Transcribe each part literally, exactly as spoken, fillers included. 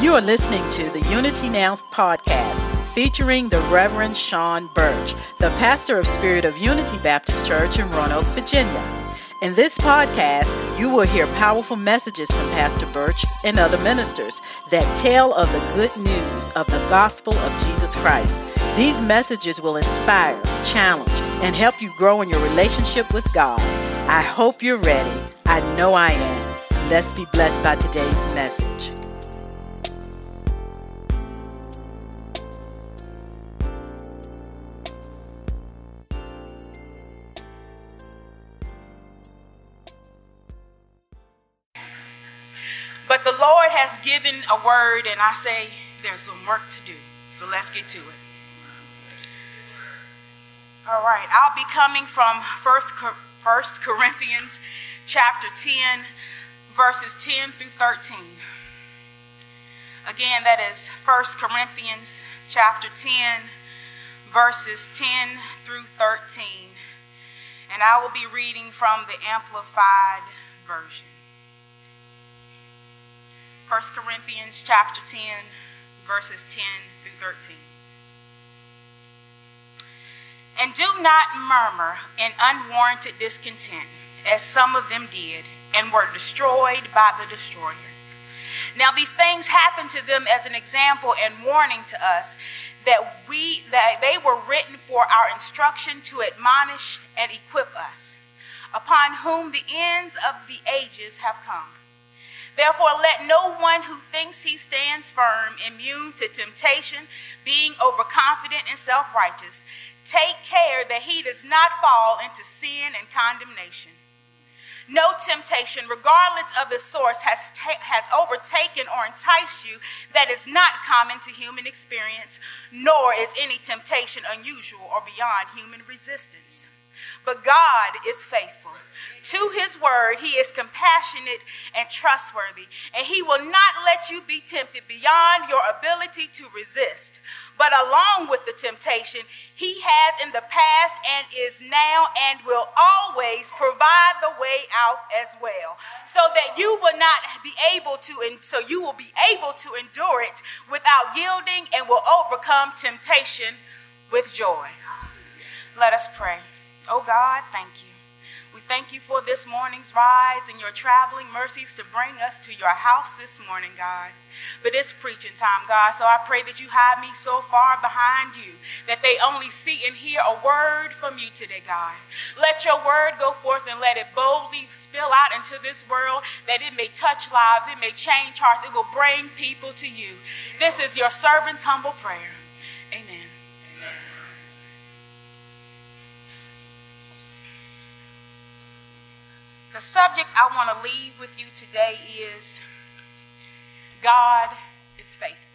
You are listening to the Unity Now podcast featuring the Reverend Sean Birch, the pastor of Spirit of Unity Baptist Church in Roanoke, Virginia. In this podcast, you will hear powerful messages from Pastor Birch and other ministers that tell of the good news of the gospel of Jesus Christ. These messages will inspire, challenge, and help you grow in your relationship with God. I hope you're ready. I know I am. Let's be blessed by today's message. But the Lord has given a word, and I say there's some work to do. So let's get to it. All right, I'll be coming from First Corinthians chapter ten, verses ten through thirteen. Again, that is First Corinthians chapter ten, verses ten through thirteen. And I will be reading from the Amplified Version. First Corinthians chapter ten, verses ten through thirteen. And do not murmur in unwarranted discontent, as some of them did, and were destroyed by the destroyer. Now these things happened to them as an example and warning to us, that we that they were written for our instruction, to admonish and equip us, upon whom the ends of the ages have come. Therefore, let no one who thinks he stands firm, immune to temptation, being overconfident and self-righteous, take care that he does not fall into sin and condemnation. No temptation, regardless of its source, has, ta- has overtaken or enticed you that is not common to human experience, nor is any temptation unusual or beyond human resistance. But God is faithful. To his word, he is compassionate and trustworthy, and he will not let you be tempted beyond your ability to resist. But along with the temptation, he has in the past and is now and will always provide the way out as well, so that you will not be able to, and so you will be able to endure it without yielding, and will overcome temptation with joy. Let us pray. Oh God, thank you. We thank you for this morning's rise and your traveling mercies to bring us to your house this morning, God. But it's preaching time, God, so I pray that you hide me so far behind you that they only see and hear a word from you today, God. Let your word go forth and let it boldly spill out into this world, that it may touch lives, it may change hearts, it will bring people to you. This is your servant's humble prayer. Amen. The subject I want to leave with you today is God is faithful.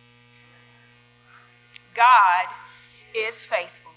God is faithful.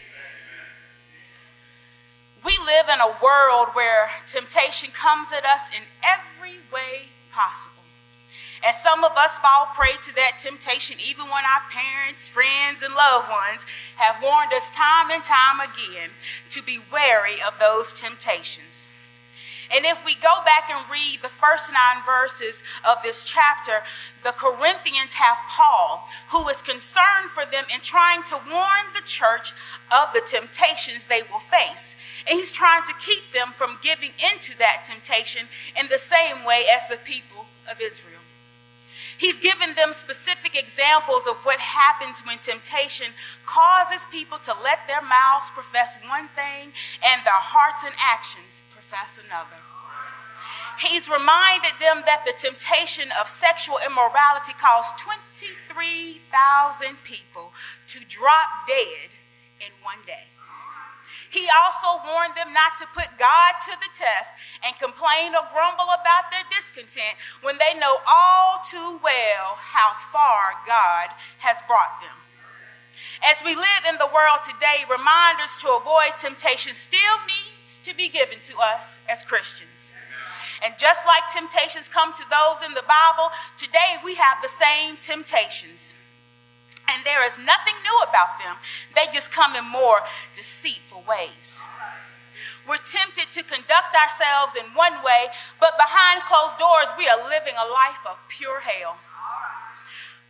We live in a world where temptation comes at us in every way possible. And some of us fall prey to that temptation even when our parents, friends, and loved ones have warned us time and time again to be wary of those temptations. And if we go back and read the first nine verses of this chapter, the Corinthians have Paul, who is concerned for them in trying to warn the church of the temptations they will face. And he's trying to keep them from giving into that temptation in the same way as the people of Israel. He's given them specific examples of what happens when temptation causes people to let their mouths profess one thing and their hearts and actions profess another. He's reminded them that the temptation of sexual immorality caused twenty-three thousand people to drop dead in one day. He also warned them not to put God to the test and complain or grumble about their discontent when they know all too well how far God has brought them. As we live in the world today, reminders to avoid temptation still needs to be given to us as Christians. And just like temptations come to those in the Bible, today we have the same temptations. And there is nothing new about them. They just come in more deceitful ways. We're tempted to conduct ourselves in one way, but behind closed doors, we are living a life of pure hell.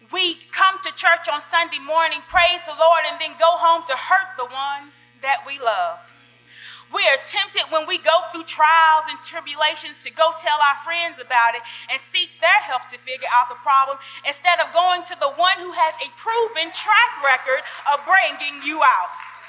We come to church on Sunday morning, praise the Lord, and then go home to hurt the ones that we love. We are tempted when we go through trials and tribulations to go tell our friends about it and seek their help to figure out the problem instead of going to the one who has a proven track record of bringing you out.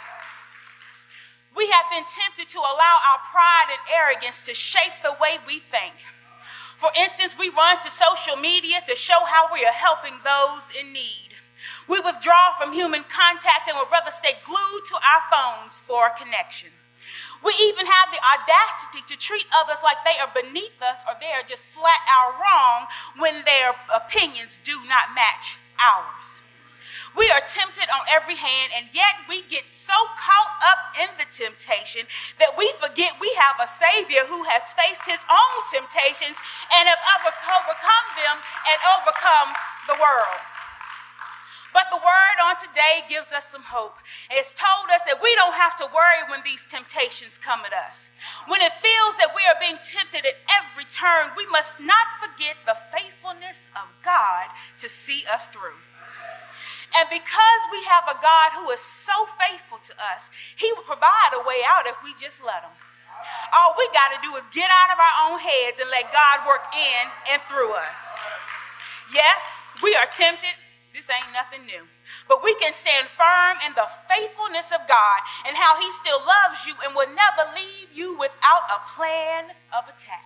We have been tempted to allow our pride and arrogance to shape the way we think. For instance, we run to social media to show how we are helping those in need. We withdraw from human contact and would rather stay glued to our phones for a connection. We even have the audacity to treat others like they are beneath us or they are just flat out wrong when their opinions do not match ours. We are tempted on every hand, and yet we get so caught up in the temptation that we forget we have a Savior who has faced his own temptations and have overcome them and overcome the world. But the word on today gives us some hope. It's told us that we don't have to worry when these temptations come at us. When it feels that we are being tempted at every turn, we must not forget the faithfulness of God to see us through. And because we have a God who is so faithful to us, he will provide a way out if we just let him. All we got to do is get out of our own heads and let God work in and through us. Yes, we are tempted. This ain't nothing new. But we can stand firm in the faithfulness of God and how he still loves you and will never leave you without a plan of attack.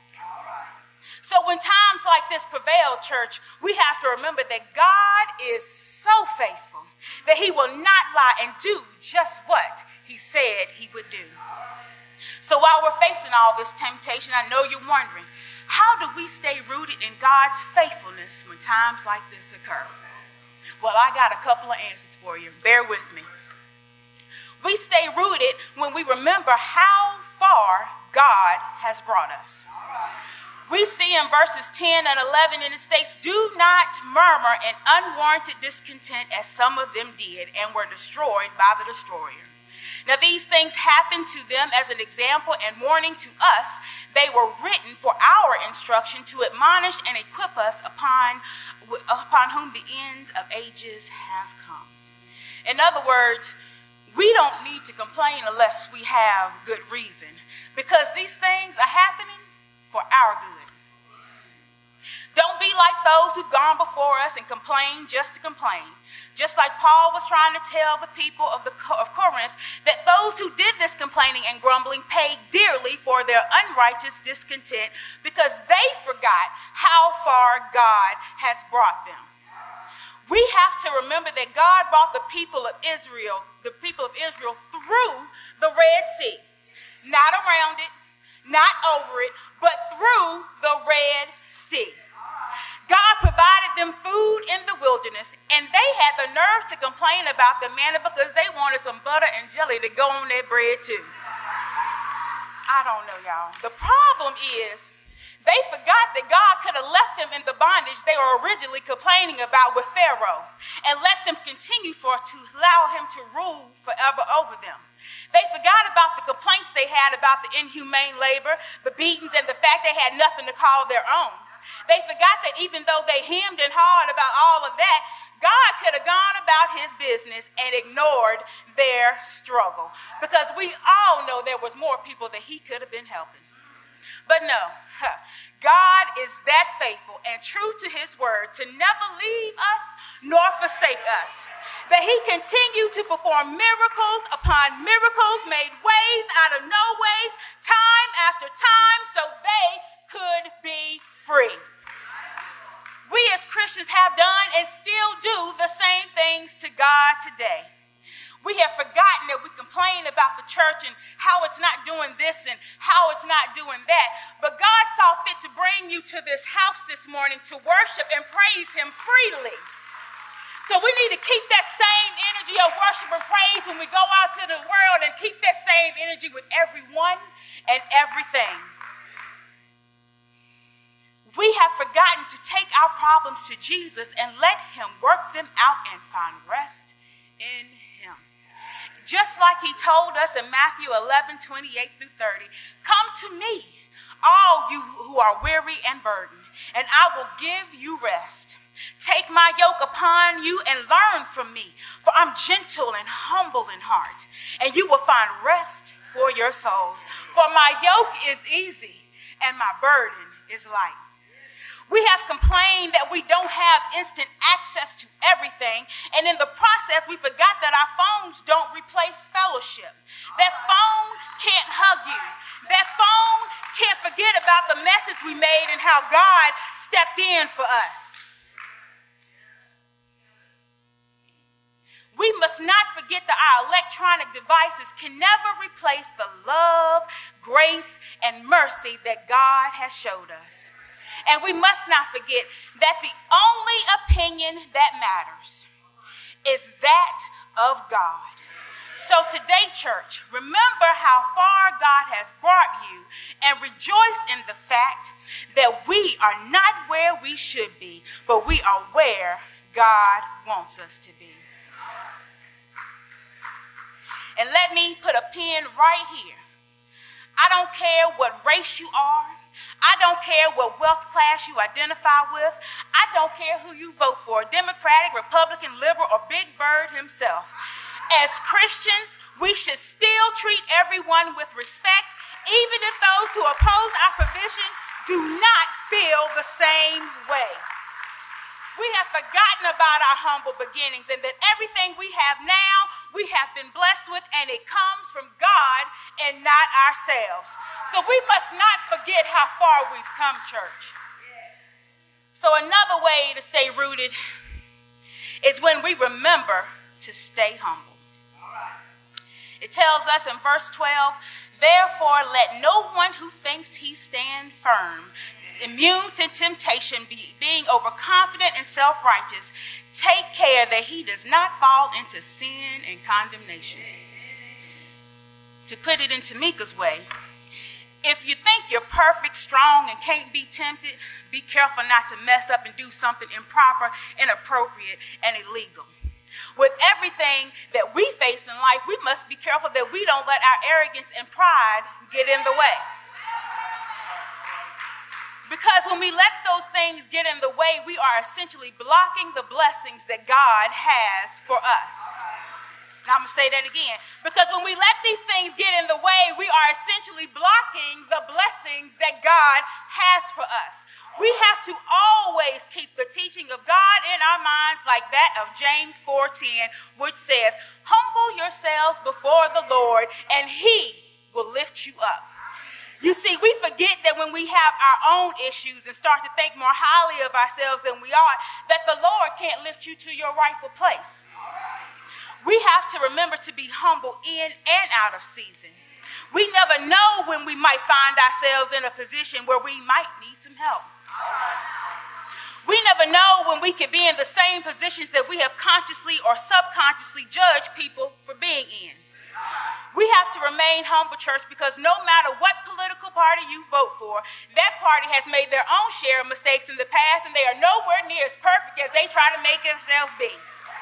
So when times like this prevail, church, we have to remember that God is so faithful that he will not lie and do just what he said he would do. So while we're facing all this temptation, I know you're wondering, how do we stay rooted in God's faithfulness when times like this occur? Well, I got a couple of answers for you. Bear with me. We stay rooted when we remember how far God has brought us. We see in verses ten and eleven, and it states, "Do not murmur in unwarranted discontent as some of them did and were destroyed by the destroyer." Now, these things happened to them as an example and warning to us. They were written for our instruction to admonish and equip us upon, upon whom the ends of ages have come. In other words, we don't need to complain unless we have good reason, because these things are happening for our good. Don't be like those who've gone before us and complained just to complain. Just like Paul was trying to tell the people of, the, of Corinth that those who did this complaining and grumbling paid dearly for their unrighteous discontent because they forgot how far God has brought them. We have to remember that God brought the people of Israel, the people of Israel through the Red Sea. Not around it, not over it, but through the Red Sea. God provided them food in the wilderness, and they had the nerve to complain about the manna because they wanted some butter and jelly to go on their bread too. I don't know, y'all. The problem is they forgot that God could have left them in the bondage they were originally complaining about with Pharaoh and let them continue for to allow him to rule forever over them. They forgot about the complaints they had about the inhumane labor, the beatings, and the fact they had nothing to call their own. They forgot that even though they hemmed and hawed about all of that, God could have gone about his business and ignored their struggle, because we all know there was more people that he could have been helping. But no, God is that faithful and true to his word to never leave us nor forsake us, that he continued to perform miracles upon miracles, made ways out of no ways, time after time, so they could be free. We as Christians have done and still do the same things to God today. We have forgotten that we complain about the church and how it's not doing this and how it's not doing that. But God saw fit to bring you to this house this morning to worship and praise him freely. So we need to keep that same energy of worship and praise when we go out to the world, and keep that same energy with everyone and everything. We have forgotten to take our problems to Jesus and let him work them out and find rest in him. Just like he told us in Matthew eleven, twenty-eight through thirty, "Come to me, all you who are weary and burdened, and I will give you rest. Take my yoke upon you and learn from me, for I'm gentle and humble in heart, and you will find rest for your souls. For my yoke is easy and my burden is light. We have complained that we don't have instant access to everything, and in the process, we forgot that our phones don't replace fellowship. That phone can't hug you. That phone can't forget about the message we made and how God stepped in for us. We must not forget that our electronic devices can never replace the love, grace, and mercy that God has showed us. And we must not forget that the only opinion that matters is that of God. So today, church, remember how far God has brought you and rejoice in the fact that we are not where we should be, but we are where God wants us to be. And let me put a pin right here. I don't care what race you are. I don't care what wealth class you identify with. I don't care who you vote for, Democratic, Republican, liberal, or Big Bird himself. As Christians, we should still treat everyone with respect, even if those who oppose our provision do not feel the same way. We have forgotten about our humble beginnings and that everything we have now, we have been blessed with, and it comes from God and not ourselves. So we must not forget how far we've come, church. So another way to stay rooted is when we remember to stay humble. It tells us in verse twelve, therefore let no one who thinks he stands firm, immune to temptation, be, being overconfident and self-righteous, take care that he does not fall into sin and condemnation. To put it in Tamika's way, if you think you're perfect, strong, and can't be tempted, be careful not to mess up and do something improper, inappropriate, and illegal. With everything that we face in life, we must be careful that we don't let our arrogance and pride get in the way. Because when we let those things get in the way, we are essentially blocking the blessings that God has for us. Now I'm going to say that again. Because when we let these things get in the way, we are essentially blocking the blessings that God has for us. We have to always keep the teaching of God in our minds, like that of James four ten, which says, humble yourselves before the Lord, and he will lift you up. You see, we forget that when we have our own issues and start to think more highly of ourselves than we are, that the Lord can't lift you to your rightful place. We have to remember to be humble in and out of season. We never know when we might find ourselves in a position where we might need some help. We never know when we could be in the same positions that we have consciously or subconsciously judged people for being in. We have to remain humble, church, because no matter what political party you vote for, that party has made their own share of mistakes in the past, and they are nowhere near as perfect as they try to make themselves be.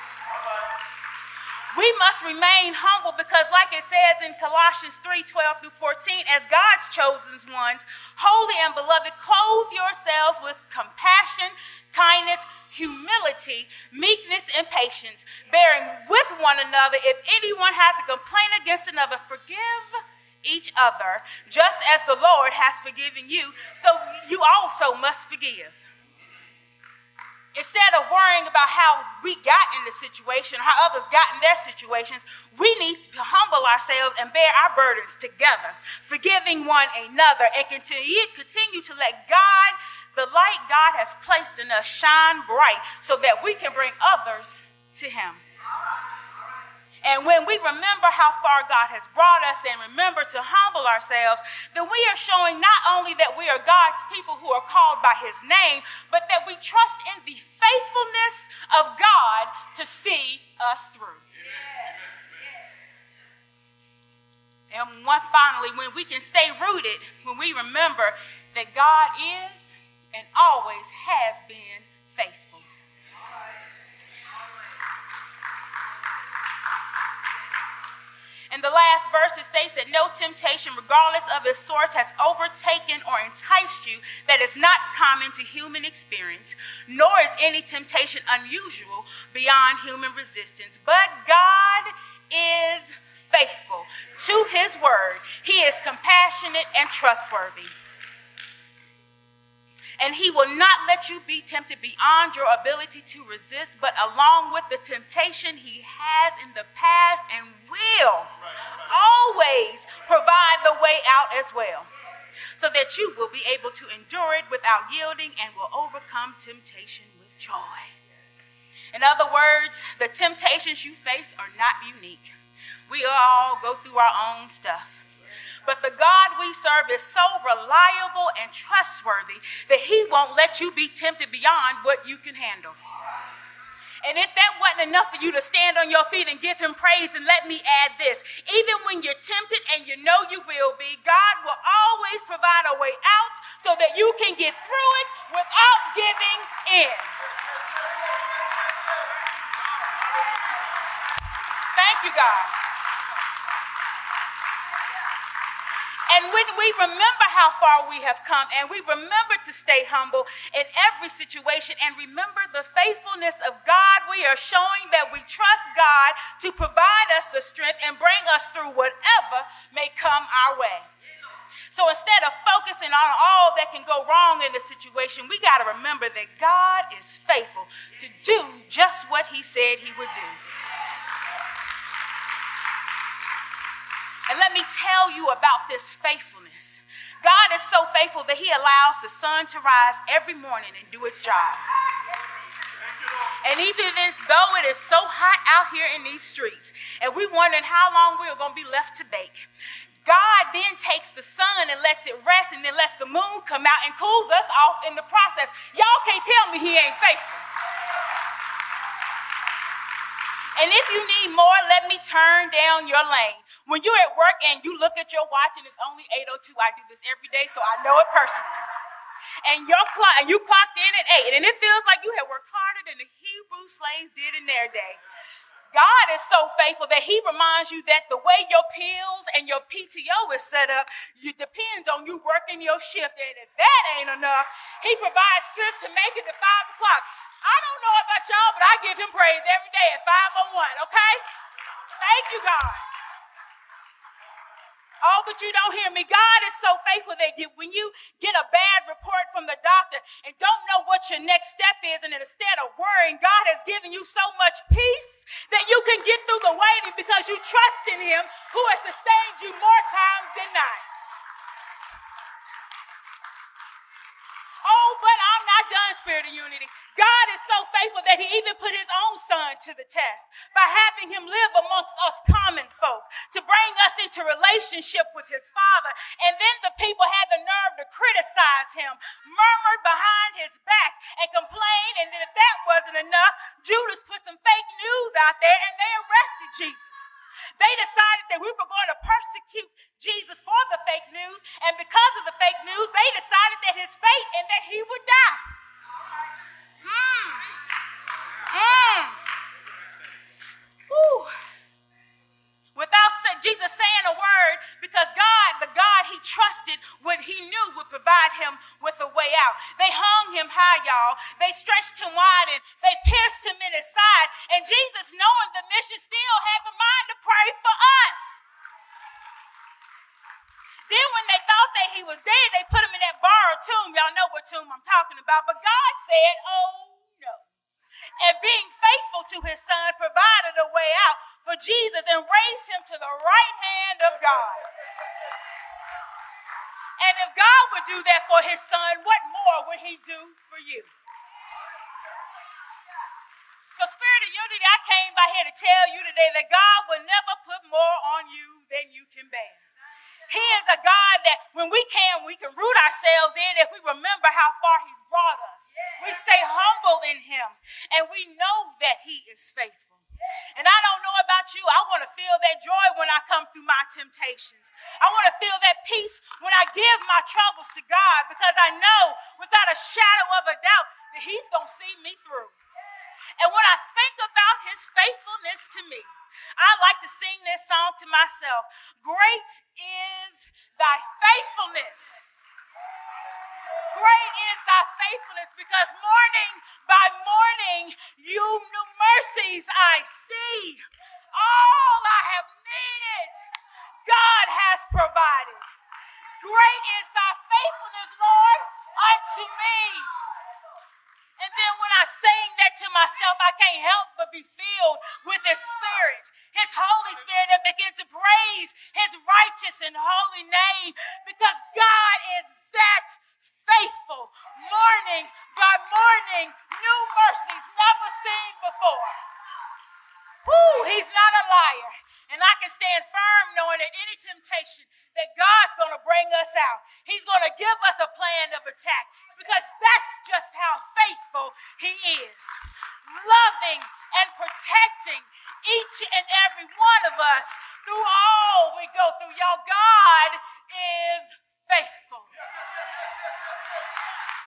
We must remain humble because, like it says in Colossians three twelve through fourteen, as God's chosen ones, holy and beloved, clothe yourselves with compassion, kindness, humility, meekness, and patience, bearing with one another. If anyone has a complaint against another, forgive each other, just as the Lord has forgiven you, so you also must forgive. Instead of worrying about how we got in the situation, how others got in their situations, we need to humble ourselves and bear our burdens together, forgiving one another, and continue, continue to let God, the light God has placed in us, shine bright so that we can bring others to him. And when we remember how far God has brought us and remember to humble ourselves, then we are showing not only that we are God's people who are called by his name, but that we trust in the faithfulness of God to see us through. And one, finally, when we can stay rooted, when we remember that God is and always has been faithful. And the last verse, it states that no temptation, regardless of its source, has overtaken or enticed you that is not common to human experience, nor is any temptation unusual beyond human resistance. But God is faithful to his word. He is compassionate and trustworthy. And he will not let you be tempted beyond your ability to resist, but along with the temptation he has in the past and will always provide the way out as well, so that you will be able to endure it without yielding and will overcome temptation with joy. In other words, the temptations you face are not unique. We all go through our own stuff. But the God we serve is so reliable and trustworthy that he won't let you be tempted beyond what you can handle. And if that wasn't enough for you to stand on your feet and give him praise, then let me add this. Even when you're tempted, and you know you will be, God will always provide a way out so that you can get through it without giving in. Thank you, God. And when we remember how far we have come, and we remember to stay humble in every situation, and remember the faithfulness of God, we are showing that we trust God to provide us the strength and bring us through whatever may come our way. So instead of focusing on all that can go wrong in the situation, we got to remember that God is faithful to do just what he said he would do. And let me tell you about this faithfulness. God is so faithful that he allows the sun to rise every morning and do its job. And even though it is so hot out here in these streets, and we're wondering how long we're going to be left to bake, God then takes the sun and lets it rest, and then lets the moon come out and cools us off in the process. Y'all can't tell me he ain't faithful. And if you need more, let me turn down your lane. When you're at work and you look at your watch and it's only eight oh two, I do this every day, so I know it personally. And your clock, and you clocked in at eight, and it feels like you have worked harder than the Hebrew slaves did in their day. God is so faithful that he reminds you that the way your pills and your P T O is set up, it depends on you working your shift. And if that ain't enough, he provides strength to make it to five o'clock. I don't know about y'all, but I give him praise every day at five oh one, okay? Thank you, God. Oh, but you don't hear me. God is so faithful that you, when you get a bad report from the doctor and don't know what your next step is, and instead of worrying, God has given you so much peace that you can get through the waiting because you trust in him who has sustained you more times than not. Oh, but I'm not done, Spirit of Unity. God is so faithful that he even put his own son to the test by having him live amongst us common folk to bring us into relationship with his Father. And then the people had the nerve to criticize him, murmured behind his back and complained. And then if that wasn't enough, Judas put some fake news out there and they arrested Jesus. They decided that we were going to persecute Jesus for the fake news. And because of the fake news, they decided that his fate and that he would die. Mm. Mm. Woo. Without Jesus saying a word, because God, the God he trusted, what he knew would provide him with a way out. They hung him high, y'all. They stretched him wide and they pierced him in his side. And Jesus, knowing the mission, still had the mind to pray for us. Then when they thought that he was dead, they put him in that borrowed tomb. Y'all know what tomb I'm talking about. But God said, oh no. And being faithful to his son provided a way out for Jesus and raised him to the right hand of God. And if God would do that for his son, what more would he do for you? So Spirit of Unity, I came by here to tell you today that God will never put more on you than you can bear. He is a God that when we can, we can root ourselves in if we remember how far he's brought us. We stay humble in him, and we know that he is faithful. And I don't know about you, I want to feel that joy when I come through my temptations. I want to feel that peace when I give my troubles to God, because I know without a shadow of a doubt that he's going to see me through. And when I think about his faithfulness to me, I like to sing this song to myself. Great is thy faithfulness. Great is thy faithfulness, because morning by morning, you new mercies I see. All I have needed, God has provided. Great is thy faithfulness, Lord, unto me. And then when I sing that to myself, I can't help but be filled with his spirit, his Holy Spirit, and begin to praise his righteous and holy name, because God is that faithful. Morning by morning, new mercies never seen before. Woo, he's not a liar. And I can stand firm knowing that any temptation that God's going to bring us out, he's going to give us a plan of attack, because that's just how faithful he is. Loving and protecting each and every one of us through all we go through. Y'all, God